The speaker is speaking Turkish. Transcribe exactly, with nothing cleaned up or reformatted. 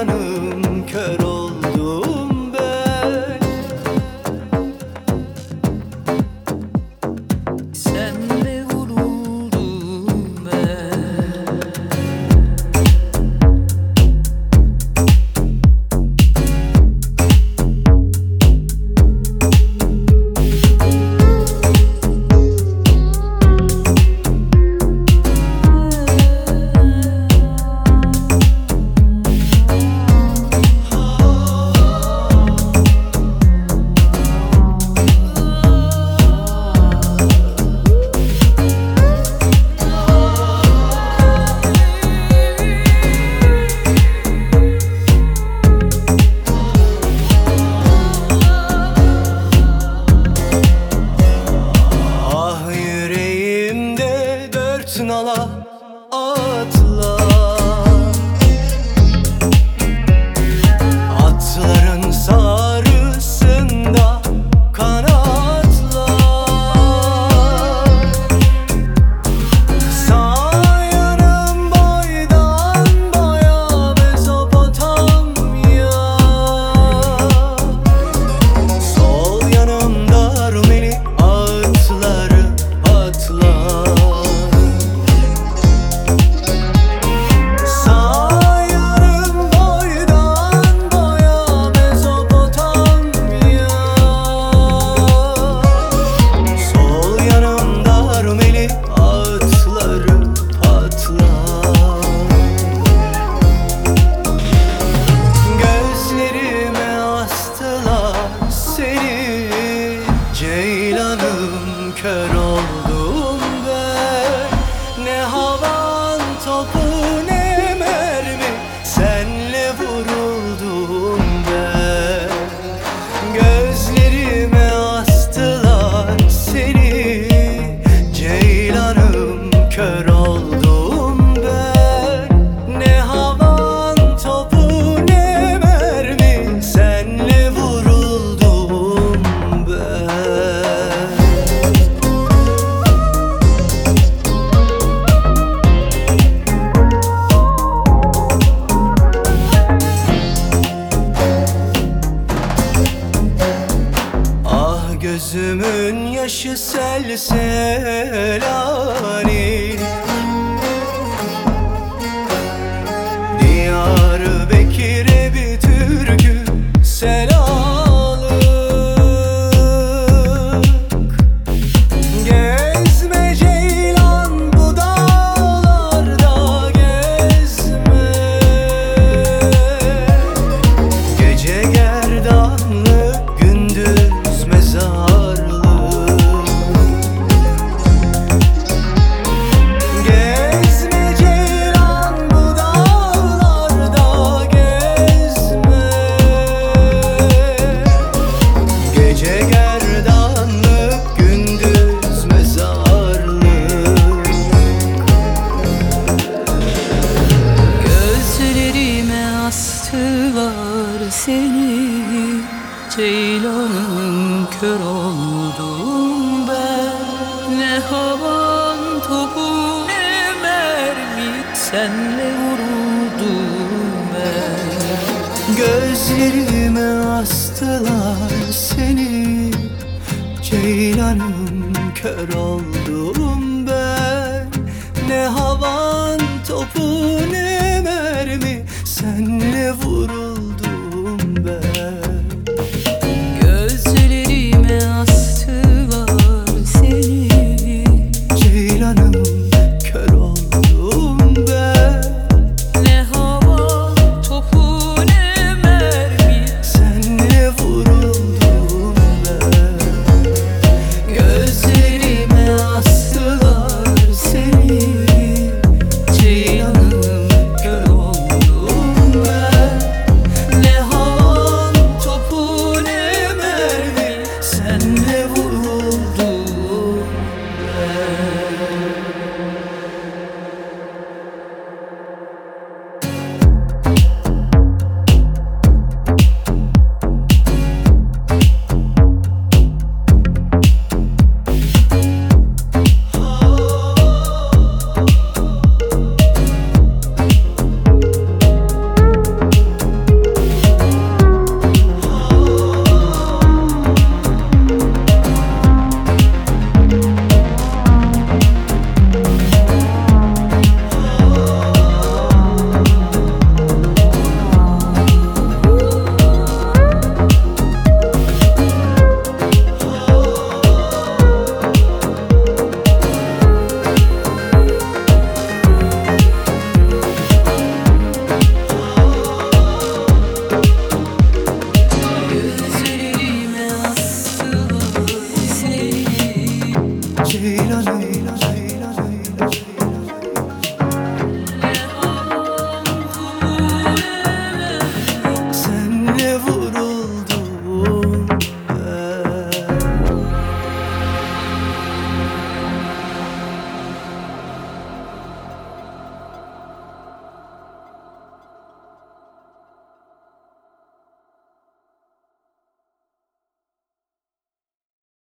Ceylanım kör oldum ben. Senle vuruldum ben. Nala atla, atların sarısında kanatlar. Sağ yanım boydan boya Mezopotamya, sol yanımda Rumeli atları patlar. Ceylanım kör oldum ben. Ne havan topu ne mermi, senle vuruldum ben. Gözlerime astılar seni, Ceylanım kör oldum ben. Ne havan topu ne mermi, senle vuruldum ben. Gözümün yaşı sel selani, Diyarbakır'a bir türkü selalık. Gezme Ceylan bu dağlarda gezme, gece gerdanlık gündüz mezarlık. Gezme Ceylan bu dağlarda gezme, gece gerdanlık gündüz mezarlık. Gözlerime astılar seni, Ceylanım kör oldum ben. Ne havan topu ne mermi, senle vuruldum ben. Gözlerime astılar seni, Ceylanım kör oldum ben. Ne havan topu ne mermi, senle vuruldum ben. Gözlerime astılar seni, Ceylanım kör oldum ben. ne hava topu ne mermi, Senle vuruldum ben. gözlerime astılar seni, Ceylanım kör oldum ben. Ceylan